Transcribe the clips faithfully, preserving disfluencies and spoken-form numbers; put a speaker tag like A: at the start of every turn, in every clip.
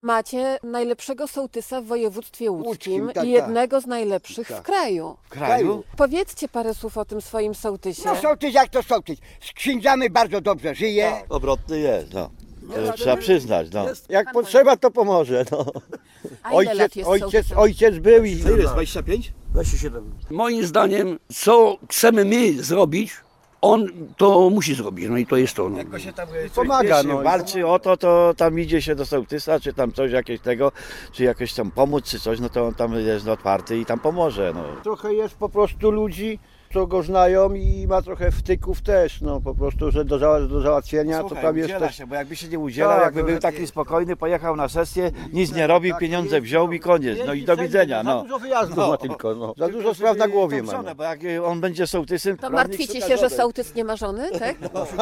A: Macie najlepszego sołtysa w województwie łódzkim,
B: Łódzkim, tak,
A: i jednego
B: tak.
A: z najlepszych
B: Tak.
A: w kraju.
B: W kraju?
A: Powiedzcie parę słów o tym swoim sołtysie.
B: No sołtys jak to sołtys. Z księdzami bardzo dobrze żyje.
C: Obrotny jest, no. To trzeba przyznać, no.
D: Jak
A: Pan
D: potrzeba, to pomoże. No.
A: A ile lat
D: Ojciec,
A: jest
D: ojciec,
A: sołtysem?
D: ojciec był i...
E: Ile jest? dwadzieścia pięć?
D: dwadzieścia siedem.
F: Moim zdaniem, co chcemy my zrobić, on to musi zrobić, no i to jest to. No.
E: Jak go się tam
D: Pomaga,
C: Jeśli
D: no.
C: walczy o to, to tam idzie się do sołtysa, czy tam coś jakieś tego, czy jakoś tam pomóc, czy coś, no to on tam jest otwarty i tam pomoże, no.
D: Trochę jest po prostu ludzi, co go znają i ma trochę wtyków też, no po prostu, że do, za, do załatwienia
C: Słuchaj,
D: to tam jest
C: udziela
D: też...
C: się, bo jakby się nie udzielał,
D: Tak,
C: jakby
D: no,
C: był
D: lepiej.
C: taki spokojny, pojechał na sesję, nic nie robił,
D: tak
C: pieniądze
D: jest,
C: wziął
D: no.
C: i koniec, no i do widzenia,
D: Za
C: no.
D: dużo wyjazdów
C: No.
D: ma tylko, no. Za dużo spraw na głowie ma.
C: Żonę, bo jak on będzie sołtysem,
A: To martwicie się, że sołtys nie ma żony, tak?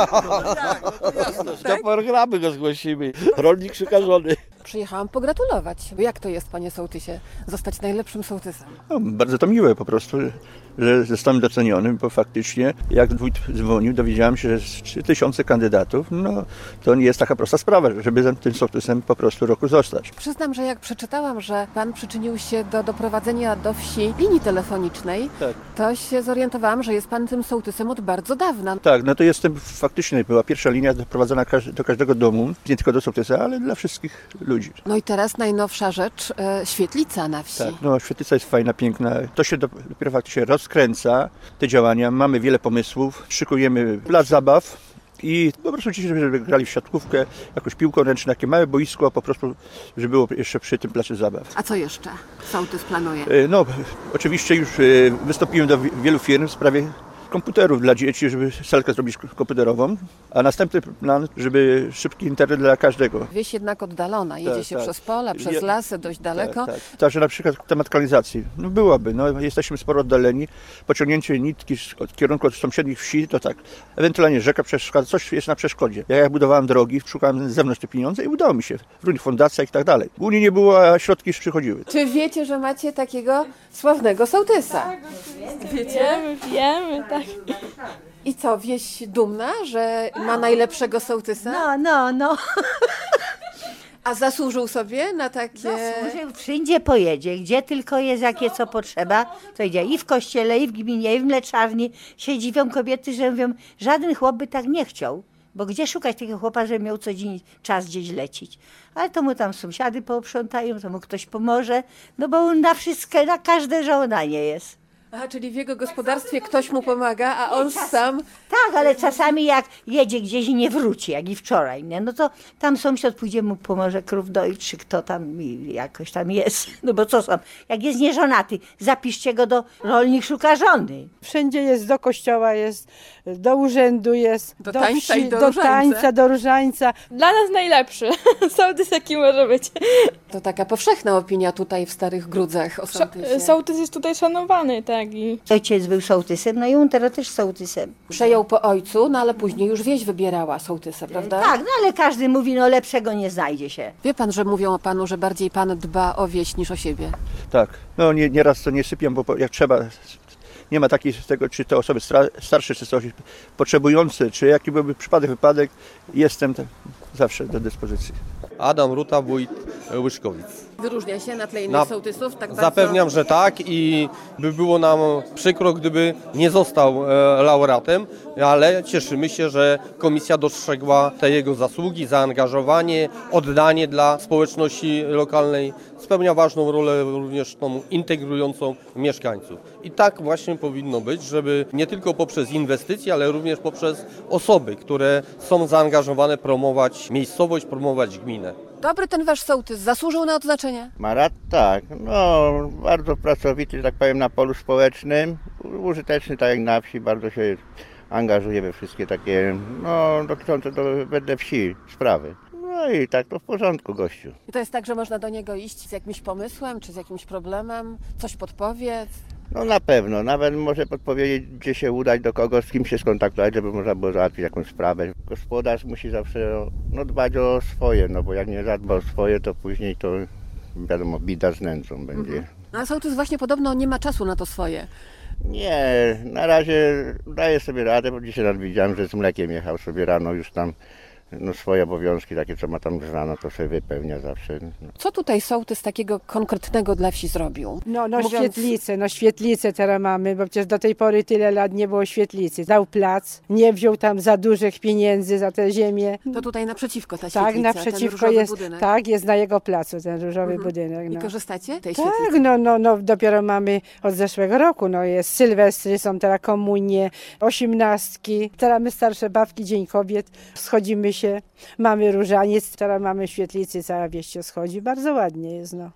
C: do programy go zgłosimy. Rolnik szuka żony.
A: Przyjechałam pogratulować. Jak to jest, panie sołtysie, zostać najlepszym sołtysem?
G: No, bardzo to miłe po prostu, że zostałem doceniony, bo faktycznie jak wójt dzwonił, dowiedziałem się, że jest trzy tysiące kandydatów, no to nie jest taka prosta sprawa, żeby tym sołtysem po prostu roku zostać.
A: Przyznam, że jak przeczytałam, że pan przyczynił się do doprowadzenia do wsi linii telefonicznej,
G: Tak.
A: to się zorientowałam, że jest pan tym sołtysem od bardzo dawna.
G: Tak, no to jestem faktycznie, była pierwsza linia doprowadzona każ- do każdego domu, nie tylko do sołtysa, ale dla wszystkich ludzi.
A: No i teraz najnowsza rzecz, e, świetlica na wsi.
G: Tak, no świetlica jest fajna, piękna, to się do, dopiero faktycznie rozkręca, te działania, mamy wiele pomysłów, szykujemy plac zabaw i po prostu ci, żeby grali w siatkówkę, jakąś piłkę ręczną, takie małe boisko po prostu, żeby było jeszcze przy tym placu zabaw.
A: A co jeszcze sołtys planuje?
G: E, No, oczywiście już e, wystąpiłem do wi- wielu firm w sprawie komputerów dla dzieci, żeby salkę zrobić komputerową, a następny plan, żeby szybki internet dla każdego.
A: Wieś jednak oddalona, jedzie
G: Tak,
A: się
G: tak.
A: przez pola, przez
G: Je-
A: lasy, dość daleko.
G: Tak, tak. Także na przykład temat kanalizacji, no byłaby, no jesteśmy sporo oddaleni, pociągnięcie nitki z- od kierunku od sąsiednich wsi, to tak, ewentualnie rzeka przeszkadza, coś jest na przeszkodzie. Ja jak budowałem drogi, szukałem z zewnątrz te pieniądze i udało mi się, w różnych fundacjach i tak dalej. W Unii nie było, a środki już przychodziły.
A: Czy wiecie, że macie takiego sławnego sołtysa?
H: Wiemy, wiemy, tak.
A: I co, wieś dumna, że ma najlepszego sołtysa?
I: No, no, no.
A: A zasłużył sobie na takie...
I: Zasłużył, wszędzie pojedzie, gdzie tylko jest, jakie co potrzeba, to idzie i w kościele, i w gminie, i w mleczarni. Się dziwią kobiety, że mówią, żaden chłop by tak nie chciał, bo gdzie szukać takiego chłopa, żeby miał co dzień czas gdzieś lecieć. Ale to mu tam sąsiady pooprzątają, to mu ktoś pomoże, no bo na wszystkie, na każde żądanie jest.
A: Aha, czyli w jego gospodarstwie ktoś mu pomaga, a on sam...
I: Tak, ale czasami jak jedzie gdzieś i nie wróci, jak i wczoraj, nie? No to tam sąsiad pójdzie, mu pomoże krów doić, czy kto tam i jakoś tam jest. No bo co są, jak jest nieżonaty, zapiszcie go do rolnik szuka żony.
H: Wszędzie jest, do kościoła jest, do urzędu jest,
A: Do tańca i do
H: do
A: różańca.
H: tańca, do różańca. Dla nas najlepszy sołtys, jaki może być.
A: To taka powszechna opinia tutaj w Starych Grudzach o sołtysie.
H: Sołtys jest tutaj szanowany, tak. I...
I: Ojciec był sołtysem, no i on teraz też sołtysem.
A: Przejął po ojcu, no ale później już wieś wybierała sołtysa, prawda?
I: Tak, no ale każdy mówi, no lepszego nie znajdzie się.
A: Wie pan, że mówią o panu, że bardziej pan dba o wieś niż o siebie?
G: Tak, no nie, nieraz to nie sypiam, bo po- jak trzeba, nie ma takiej z tego, czy to osoby stra- starsze, czy coś potrzebujące, czy jaki byłby przypadek, wypadek, jestem tak zawsze do dyspozycji.
J: Adam Ruta, wójt Łyszkowic.
A: Wyróżnia się na tle innych
J: Na-
A: sołtysów? Tak bardzo...
J: Zapewniam, że tak i by było nam przykro, gdyby nie został e, laureatem, ale cieszymy się, że komisja dostrzegła te jego zasługi, zaangażowanie, oddanie dla społeczności lokalnej. Spełnia ważną rolę również tą integrującą mieszkańców. I tak właśnie powinno być, żeby nie tylko poprzez inwestycje, ale również poprzez osoby, które są zaangażowane, promować miejscowość, promować gminę.
A: Dobry ten wasz sołtys, zasłużył na odznaczenie?
D: Marat tak, no bardzo pracowity, że tak powiem, na polu społecznym, użyteczny tak jak na wsi, bardzo się angażuje we wszystkie takie, no dotyczące do, wedle wsi sprawy. No i tak to w porządku, gościu.
A: I to jest tak, że można do niego iść z jakimś pomysłem, czy z jakimś problemem, coś podpowiedz?
D: No na pewno, nawet może podpowiedzieć, gdzie się udać, do kogo, z kim się skontaktować, żeby można było załatwić jakąś sprawę. Gospodarz musi zawsze no, dbać o swoje, no bo jak nie zadba o swoje, to później to wiadomo, bida z nędzą będzie.
A: Mhm. A sołtys właśnie podobno nie ma czasu na to swoje.
D: Nie, na razie daję sobie radę, bo dzisiaj nawet widziałem, że z mlekiem jechał sobie rano już tam no, swoje obowiązki takie, co ma tam znano, to sobie wypełnia zawsze. No.
A: Co tutaj sołtys takiego konkretnego dla wsi zrobił?
E: No, no
A: Mówiąc-
E: świetlice, no świetlice teraz mamy, bo przecież do tej pory tyle lat nie było świetlicy. Dał plac, nie wziął tam za dużych pieniędzy za tę ziemię.
A: To tutaj naprzeciwko ta
E: Tak,
A: świetlica, ten
E: naprzeciwko
A: różowy
E: jest,
A: budynek.
E: tak, jest na jego placu ten różowy
A: Mhm.
E: budynek.
A: I
E: No.
A: korzystacie tej
E: Tak,
A: świetlicy?
E: no, no, no, dopiero mamy od zeszłego roku, no jest sylwestry, są teraz komunie, osiemnastki, teraz my starsze babki, Dzień Kobiet, schodzimy się, mamy różaniec, teraz mamy świetlicy, cała wieś się schodzi, bardzo ładnie jest, no.